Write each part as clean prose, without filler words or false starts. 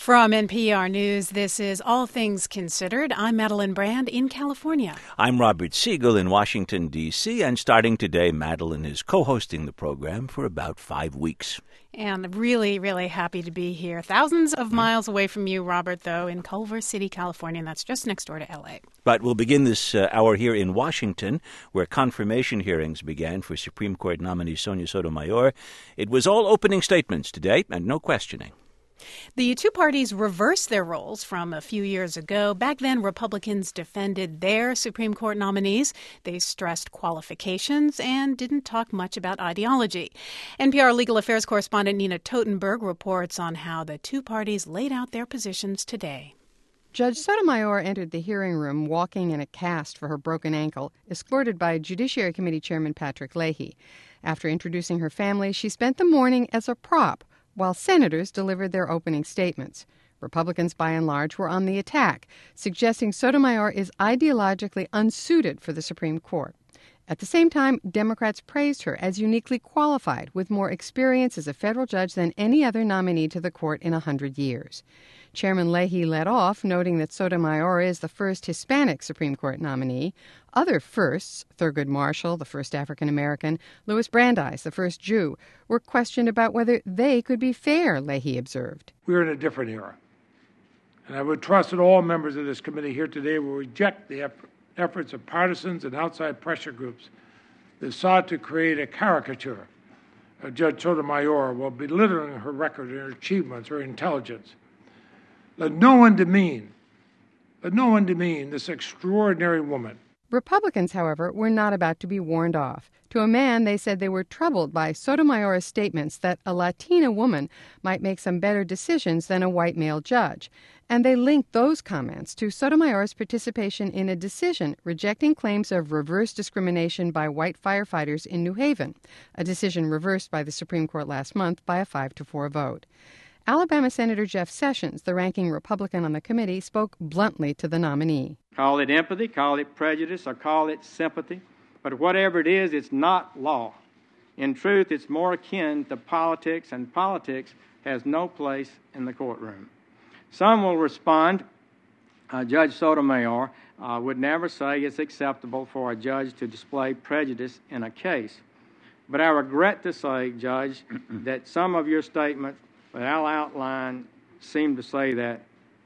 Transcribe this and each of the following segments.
From NPR News, this is All Things Considered. I'm Madeline Brand in California. I'm Robert Siegel in Washington, D.C., and starting today, Madeline is co-hosting the program for about 5 weeks. And really, really happy to be here. Thousands of miles away from you, Robert, though, in Culver City, California, and that's just next door to L.A. But we'll begin this hour here in Washington, where confirmation hearings began for Supreme Court nominee Sonia Sotomayor. It was all opening statements today and no questioning. The two parties reversed their roles from a few years ago. Back then, Republicans defended their Supreme Court nominees. They stressed qualifications and didn't talk much about ideology. NPR legal affairs correspondent Nina Totenberg reports on how the two parties laid out their positions today. Judge Sotomayor entered the hearing room walking in a cast for her broken ankle, escorted by Judiciary Committee Chairman Patrick Leahy. After introducing her family, she spent the morning as a prop, while senators delivered their opening statements. Republicans, by and large, were on the attack, suggesting Sotomayor is ideologically unsuited for the Supreme Court. At the same time, Democrats praised her as uniquely qualified, with more experience as a federal judge than any other nominee to the court in 100 years. Chairman Leahy led off, noting that Sotomayor is the first Hispanic Supreme Court nominee. Other firsts, Thurgood Marshall, the first African-American, Louis Brandeis, the first Jew, were questioned about whether they could be fair, Leahy observed. We're in a different era. And I would trust that all members of this committee here today will reject the efforts of partisans and outside pressure groups that sought to create a caricature of Judge Sotomayor while belittling her record and her achievements, her intelligence. Let no one demean this extraordinary woman. Republicans, however, were not about to be warned off. To a man, they said they were troubled by Sotomayor's statements that a Latina woman might make some better decisions than a white male judge. And they linked those comments to Sotomayor's participation in a decision rejecting claims of reverse discrimination by white firefighters in New Haven, a decision reversed by the Supreme Court last month by a 5-4 vote. Alabama Senator Jeff Sessions, the ranking Republican on the committee, spoke bluntly to the nominee. Call it empathy, call it prejudice, or call it sympathy. But whatever it is, it's not law. In truth, it's more akin to politics, and politics has no place in the courtroom. Some will respond, Judge Sotomayor would never say it's acceptable for a judge to display prejudice in a case. But I regret to say, Judge, that some of your statements that I'll outline seem to say that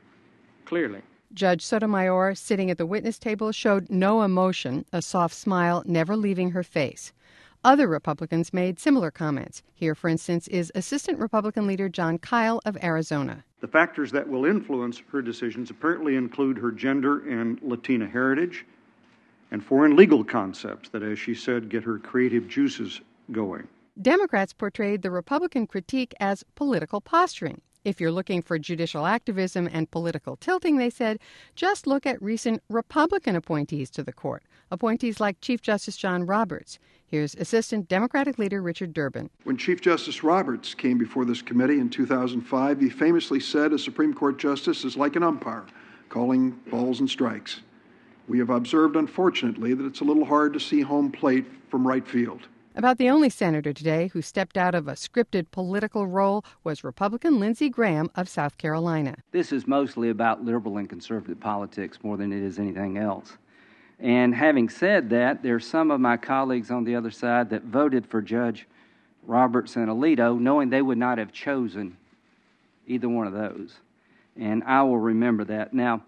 clearly. Judge Sotomayor, sitting at the witness table, showed no emotion, a soft smile never leaving her face. Other Republicans made similar comments. Here, for instance, is Assistant Republican Leader Jon Kyl of Arizona. The factors that will influence her decisions apparently include her gender and Latina heritage and foreign legal concepts that, as she said, get her creative juices going. Democrats portrayed the Republican critique as political posturing. If you're looking for judicial activism and political tilting, they said, just look at recent Republican appointees to the court, appointees like Chief Justice John Roberts. Here's Assistant Democratic Leader Richard Durbin. When Chief Justice Roberts came before this committee in 2005, he famously said a Supreme Court justice is like an umpire, calling balls and strikes. We have observed, unfortunately, that it's a little hard to see home plate from right field. About the only senator today who stepped out of a scripted political role was Republican Lindsey Graham of South Carolina. This is mostly about liberal and conservative politics more than it is anything else. And having said that, there are some of my colleagues on the other side that voted for Judge Roberts and Alito, knowing they would not have chosen either one of those. And I will remember that. Now,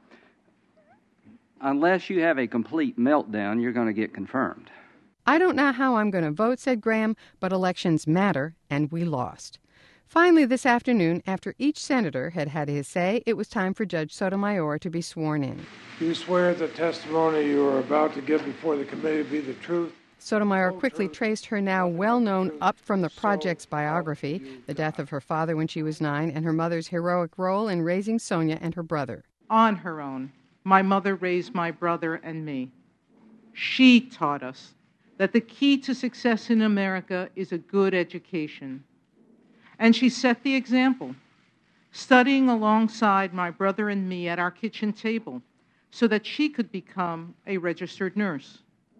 unless you have a complete meltdown, you're going to get confirmed. I don't know how I'm going to vote, said Graham, but elections matter, and we lost. Finally, this afternoon, after each senator had had his say, it was time for Judge Sotomayor to be sworn in. Do you swear the testimony you are about to give before the committee be the truth? Sotomayor quickly traced her now well-known Up From the Projects biography, the death of her father when she was 9, and her mother's heroic role in raising Sonia and her brother. On her own, my mother raised my brother and me. She taught us that the key to success in America is a good education. And she set the example, studying alongside my brother and me at our kitchen table so that she could become a registered nurse.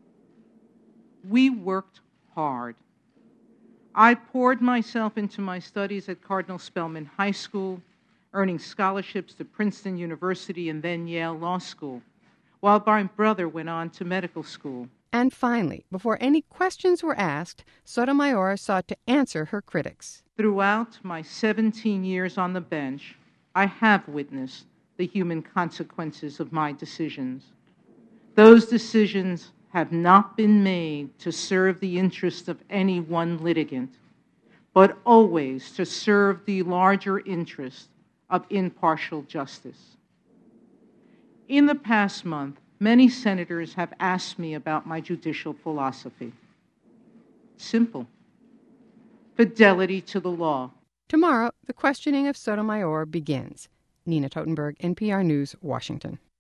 We worked hard. I poured myself into my studies at Cardinal Spellman High School, earning scholarships to Princeton University and then Yale Law School, while my brother went on to medical school. And finally, before any questions were asked, Sotomayor sought to answer her critics. Throughout my 17 years on the bench, I have witnessed the human consequences of my decisions. Those decisions have not been made to serve the interest of any one litigant, but always to serve the larger interest of impartial justice. In the past month, many senators have asked me about my judicial philosophy. Simple. Fidelity to the law. Tomorrow, the questioning of Sotomayor begins. Nina Totenberg, NPR News, Washington.